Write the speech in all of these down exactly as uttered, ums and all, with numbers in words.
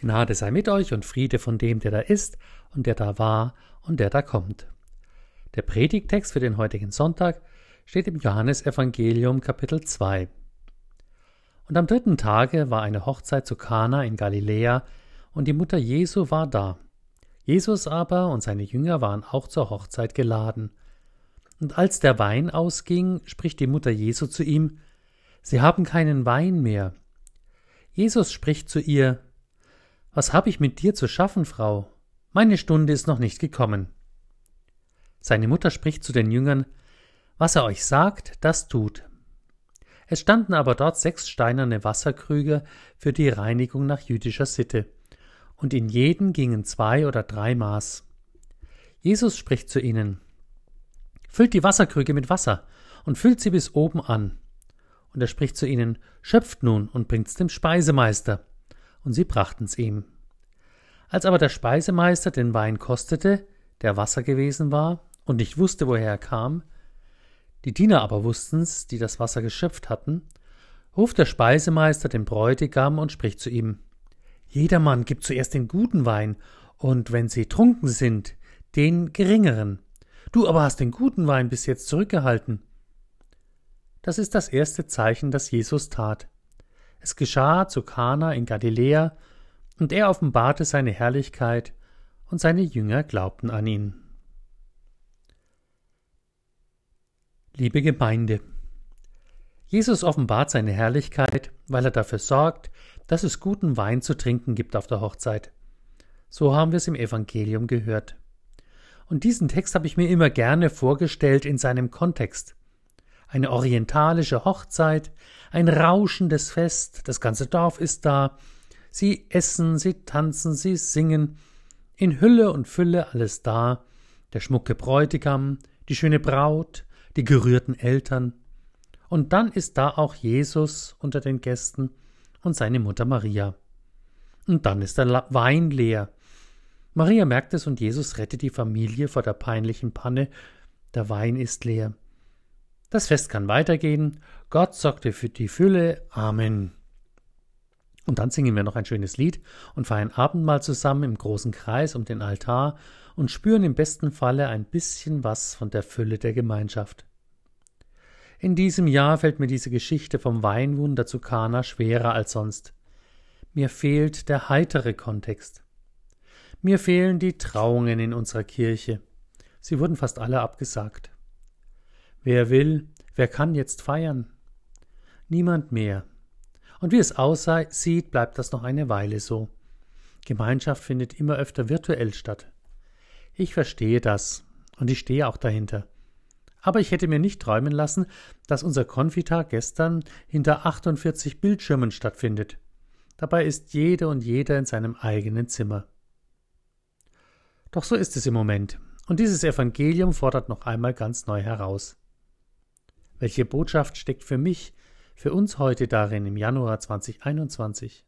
Gnade sei mit euch und Friede von dem, der da ist und der da war und der da kommt. Der Predigttext für den heutigen Sonntag steht im Johannesevangelium Kapitel zwei. Und am dritten Tage war eine Hochzeit zu Kana in Galiläa, und die Mutter Jesu war da. Jesus aber und seine Jünger waren auch zur Hochzeit geladen. Und als der Wein ausging, spricht die Mutter Jesu zu ihm: Sie haben keinen Wein mehr. Jesus spricht zu ihr: Was habe ich mit dir zu schaffen, Frau? Meine Stunde ist noch nicht gekommen. Seine Mutter spricht zu den Jüngern: Was er euch sagt, das tut. Es standen aber dort sechs steinerne Wasserkrüge für die Reinigung nach jüdischer Sitte, und in jeden gingen zwei oder drei Maß. Jesus spricht zu ihnen: Füllt die Wasserkrüge mit Wasser und füllt sie bis oben an. Und er spricht zu ihnen: Schöpft nun und bringt's dem Speisemeister. Und sie brachten's ihm. Als aber der Speisemeister den Wein kostete, der Wasser gewesen war, und nicht wusste, woher er kam, die Diener aber wussten's, die das Wasser geschöpft hatten, ruft der Speisemeister den Bräutigam und spricht zu ihm: Jedermann gibt zuerst den guten Wein, und wenn sie trunken sind, den geringeren. Du aber hast den guten Wein bis jetzt zurückgehalten. Das ist das erste Zeichen, das Jesus tat. Es geschah zu Kana in Galiläa, und er offenbarte seine Herrlichkeit, und seine Jünger glaubten an ihn. Liebe Gemeinde, Jesus offenbart seine Herrlichkeit, weil er dafür sorgt, dass es guten Wein zu trinken gibt auf der Hochzeit. So haben wir es im Evangelium gehört. Und diesen Text habe ich mir immer gerne vorgestellt in seinem Kontext. Eine orientalische Hochzeit, ein rauschendes Fest, das ganze Dorf ist da. Sie essen, sie tanzen, sie singen. In Hülle und Fülle alles da. Der schmucke Bräutigam, die schöne Braut, die gerührten Eltern. Und dann ist da auch Jesus unter den Gästen und seine Mutter Maria. Und dann ist der Wein leer. Maria merkt es und Jesus rettet die Familie vor der peinlichen Panne. Der Wein ist leer. Das Fest kann weitergehen. Gott sorgte für die Fülle. Amen. Und dann singen wir noch ein schönes Lied und feiern Abendmahl zusammen im großen Kreis um den Altar und spüren im besten Falle ein bisschen was von der Fülle der Gemeinschaft. In diesem Jahr fällt mir diese Geschichte vom Weinwunder zu Kana schwerer als sonst. Mir fehlt der heitere Kontext. Mir fehlen die Trauungen in unserer Kirche. Sie wurden fast alle abgesagt. Wer will, wer kann jetzt feiern? Niemand mehr. Und wie es aussieht, bleibt das noch eine Weile so. Gemeinschaft findet immer öfter virtuell statt. Ich verstehe das und ich stehe auch dahinter. Aber ich hätte mir nicht träumen lassen, dass unser Konfitag gestern hinter achtundvierzig Bildschirmen stattfindet. Dabei ist jede und jeder in seinem eigenen Zimmer. Doch so ist es im Moment. Und dieses Evangelium fordert noch einmal ganz neu heraus. Welche Botschaft steckt für mich, für uns heute darin im Januar zweitausendeinundzwanzig?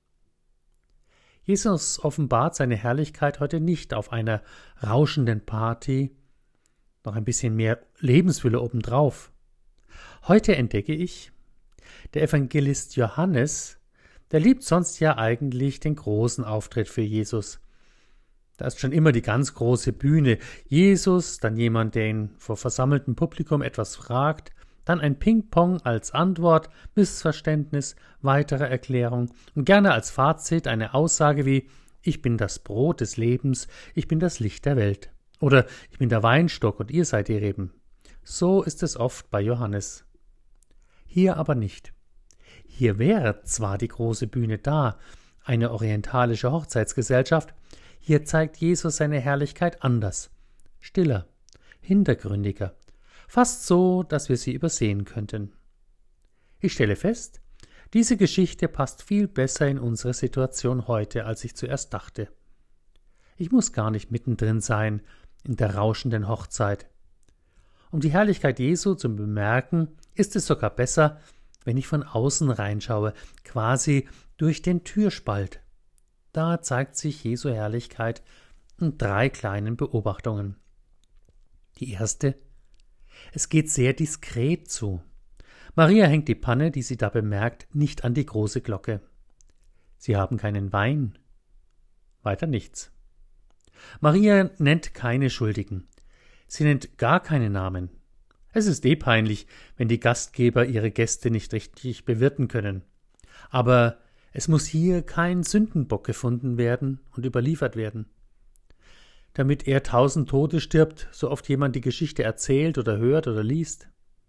Jesus offenbart seine Herrlichkeit heute nicht auf einer rauschenden Party, noch ein bisschen mehr Lebensfülle obendrauf. Heute entdecke ich, der Evangelist Johannes, der liebt sonst ja eigentlich den großen Auftritt für Jesus. Da ist schon immer die ganz große Bühne. Jesus, dann jemand, der ihn vor versammeltem Publikum etwas fragt, dann ein Ping-Pong als Antwort, Missverständnis, weitere Erklärung und gerne als Fazit eine Aussage wie: Ich bin das Brot des Lebens, ich bin das Licht der Welt. Oder ich bin der Weinstock und ihr seid die Reben. So ist es oft bei Johannes. Hier aber nicht. Hier wäre zwar die große Bühne da, eine orientalische Hochzeitsgesellschaft, hier zeigt Jesus seine Herrlichkeit anders, stiller, hintergründiger, fast so, dass wir sie übersehen könnten. Ich stelle fest, diese Geschichte passt viel besser in unsere Situation heute, als ich zuerst dachte. Ich muss gar nicht mittendrin sein in der rauschenden Hochzeit. Um die Herrlichkeit Jesu zu bemerken, ist es sogar besser, wenn ich von außen reinschaue, quasi durch den Türspalt. Da zeigt sich Jesu Herrlichkeit in drei kleinen Beobachtungen. Die erste: Es geht sehr diskret zu. Maria hängt die Panne, die sie da bemerkt, nicht an die große Glocke. Sie haben keinen Wein. Weiter nichts. Maria nennt keine Schuldigen. Sie nennt gar keine Namen. Es ist eh peinlich, wenn die Gastgeber ihre Gäste nicht richtig bewirten können. Aber es muss hier kein Sündenbock gefunden werden und überliefert werden. Damit er tausend Tote stirbt, so oft jemand die Geschichte erzählt oder hört oder liest.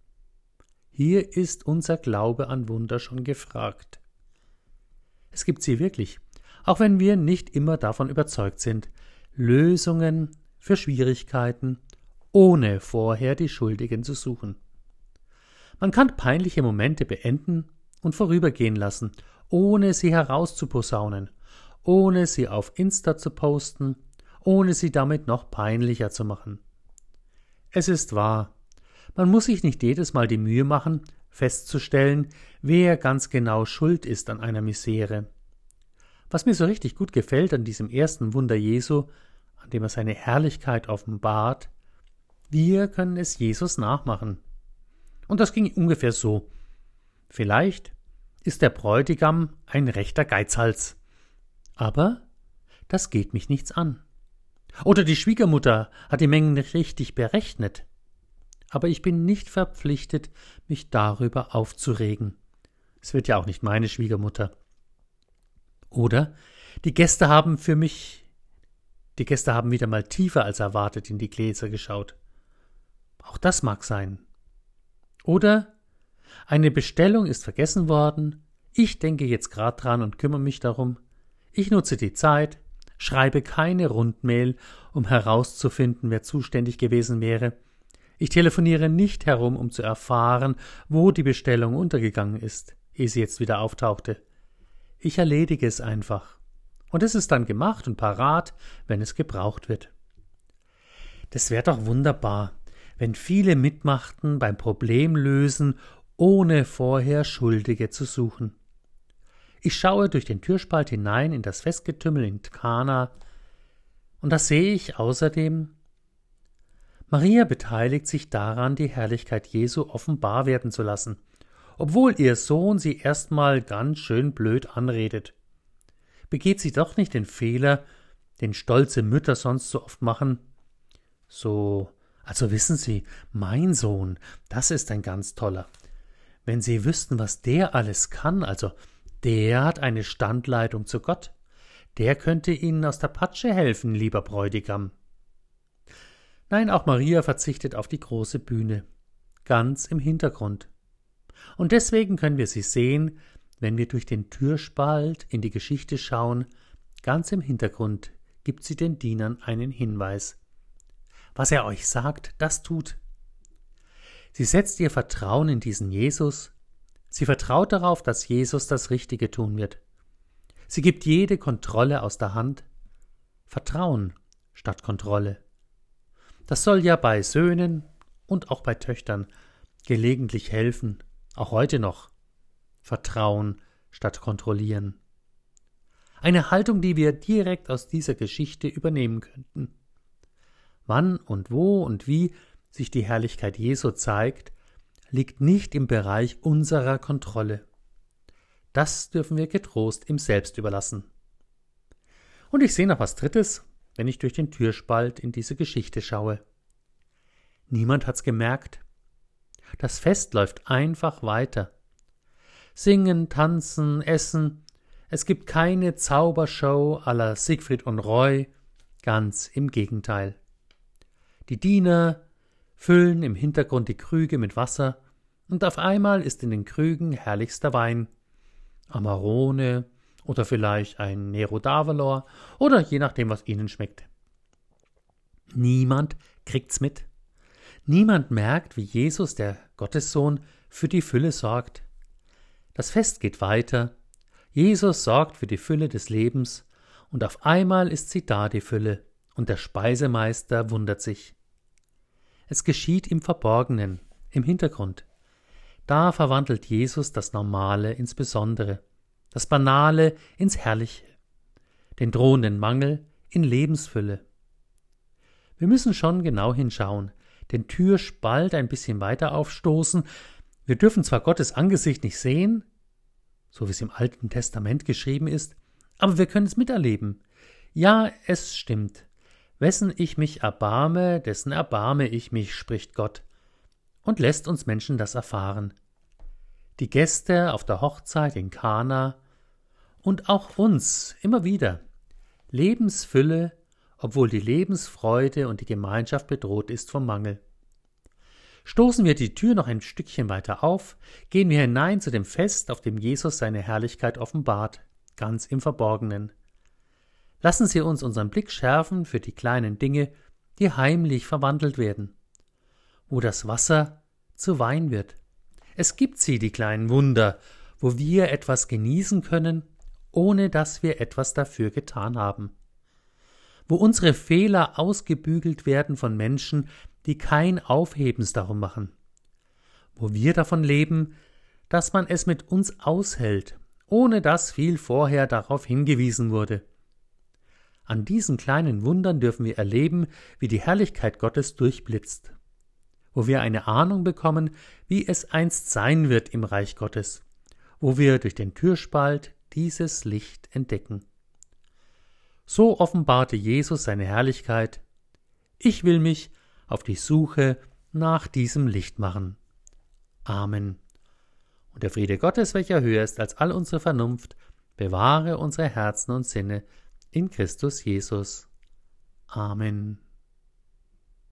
Hier ist unser Glaube an Wunder schon gefragt. Es gibt sie wirklich, auch wenn wir nicht immer davon überzeugt sind. Lösungen für Schwierigkeiten, ohne vorher die Schuldigen zu suchen. Man kann peinliche Momente beenden und vorübergehen lassen, ohne sie herauszuposaunen, ohne sie auf Insta zu posten, ohne sie damit noch peinlicher zu machen. Es ist wahr, man muss sich nicht jedes Mal die Mühe machen, festzustellen, wer ganz genau schuld ist an einer Misere. Was mir so richtig gut gefällt an diesem ersten Wunder Jesu, an dem er seine Herrlichkeit offenbart, wir können es Jesus nachmachen. Und das ging ungefähr so. Vielleicht ist der Bräutigam ein rechter Geizhals. Aber das geht mich nichts an. Oder die Schwiegermutter hat die Mengen nicht richtig berechnet. Aber ich bin nicht verpflichtet, mich darüber aufzuregen. Es wird ja auch nicht meine Schwiegermutter. Oder die Gäste haben für mich, die Gäste haben wieder mal tiefer als erwartet in die Gläser geschaut. Auch das mag sein. Oder eine Bestellung ist vergessen worden, ich denke jetzt gerade dran und kümmere mich darum. Ich nutze die Zeit, schreibe keine Rundmail, um herauszufinden, wer zuständig gewesen wäre. Ich telefoniere nicht herum, um zu erfahren, wo die Bestellung untergegangen ist, ehe sie jetzt wieder auftauchte. Ich erledige es einfach. Und es ist dann gemacht und parat, wenn es gebraucht wird. Das wäre doch wunderbar, wenn viele mitmachten beim Problemlösen, ohne vorher Schuldige zu suchen. Ich schaue durch den Türspalt hinein in das Festgetümmel in Kana, und da sehe ich außerdem, Maria beteiligt sich daran, die Herrlichkeit Jesu offenbar werden zu lassen, obwohl ihr Sohn sie erstmal ganz schön blöd anredet. Begeht sie doch nicht den Fehler, den stolze Mütter sonst so oft machen? So, also wissen Sie, mein Sohn, das ist ein ganz toller. Wenn Sie wüssten, was der alles kann, also der hat eine Standleitung zu Gott. Der könnte Ihnen aus der Patsche helfen, lieber Bräutigam. Nein, auch Maria verzichtet auf die große Bühne, ganz im Hintergrund. Und deswegen können wir sie sehen, wenn wir durch den Türspalt in die Geschichte schauen, ganz im Hintergrund gibt sie den Dienern einen Hinweis. Was er euch sagt, das tut. Sie setzt ihr Vertrauen in diesen Jesus. Sie vertraut darauf, dass Jesus das Richtige tun wird. Sie gibt jede Kontrolle aus der Hand. Vertrauen statt Kontrolle. Das soll ja bei Söhnen und auch bei Töchtern gelegentlich helfen, auch heute noch. Vertrauen statt kontrollieren. Eine Haltung, die wir direkt aus dieser Geschichte übernehmen könnten. Wann und wo und wie sich die Herrlichkeit Jesu zeigt, liegt nicht im Bereich unserer Kontrolle. Das dürfen wir getrost ihm selbst überlassen. Und ich sehe noch was Drittes, wenn ich durch den Türspalt in diese Geschichte schaue. Niemand hat's gemerkt. Das Fest läuft einfach weiter. Singen, tanzen, essen. Es gibt keine Zaubershow à la Siegfried und Roy. Ganz im Gegenteil. Die Diener füllen im Hintergrund die Krüge mit Wasser und auf einmal ist in den Krügen herrlichster Wein. Amarone oder vielleicht ein Nero d'Avalor oder je nachdem, was ihnen schmeckt. Niemand kriegt's mit. Niemand merkt, wie Jesus, der Gottessohn, für die Fülle sorgt. Das Fest geht weiter. Jesus sorgt für die Fülle des Lebens und auf einmal ist sie da, die Fülle, und der Speisemeister wundert sich. Es geschieht im Verborgenen, im Hintergrund. Da verwandelt Jesus das Normale ins Besondere, das Banale ins Herrliche, den drohenden Mangel in Lebensfülle. Wir müssen schon genau hinschauen, den Türspalt ein bisschen weiter aufstoßen. Wir dürfen zwar Gottes Angesicht nicht sehen, so wie es im Alten Testament geschrieben ist, aber wir können es miterleben. Ja, es stimmt. Wessen ich mich erbarme, dessen erbarme ich mich, spricht Gott, und lässt uns Menschen das erfahren. Die Gäste auf der Hochzeit in Kana und auch uns immer wieder. Lebensfülle, obwohl die Lebensfreude und die Gemeinschaft bedroht ist vom Mangel. Stoßen wir die Tür noch ein Stückchen weiter auf, gehen wir hinein zu dem Fest, auf dem Jesus seine Herrlichkeit offenbart, ganz im Verborgenen. Lassen Sie uns unseren Blick schärfen für die kleinen Dinge, die heimlich verwandelt werden, wo das Wasser zu Wein wird. Es gibt sie, die kleinen Wunder, wo wir etwas genießen können, ohne dass wir etwas dafür getan haben. Wo unsere Fehler ausgebügelt werden von Menschen, die kein Aufhebens darum machen. Wo wir davon leben, dass man es mit uns aushält, ohne dass viel vorher darauf hingewiesen wurde. An diesen kleinen Wundern dürfen wir erleben, wie die Herrlichkeit Gottes durchblitzt. Wo wir eine Ahnung bekommen, wie es einst sein wird im Reich Gottes. Wo wir durch den Türspalt dieses Licht entdecken. So offenbarte Jesus seine Herrlichkeit. Ich will mich auf die Suche nach diesem Licht machen. Amen. Und der Friede Gottes, welcher höher ist als all unsere Vernunft, bewahre unsere Herzen und Sinne in Christus Jesus. Amen.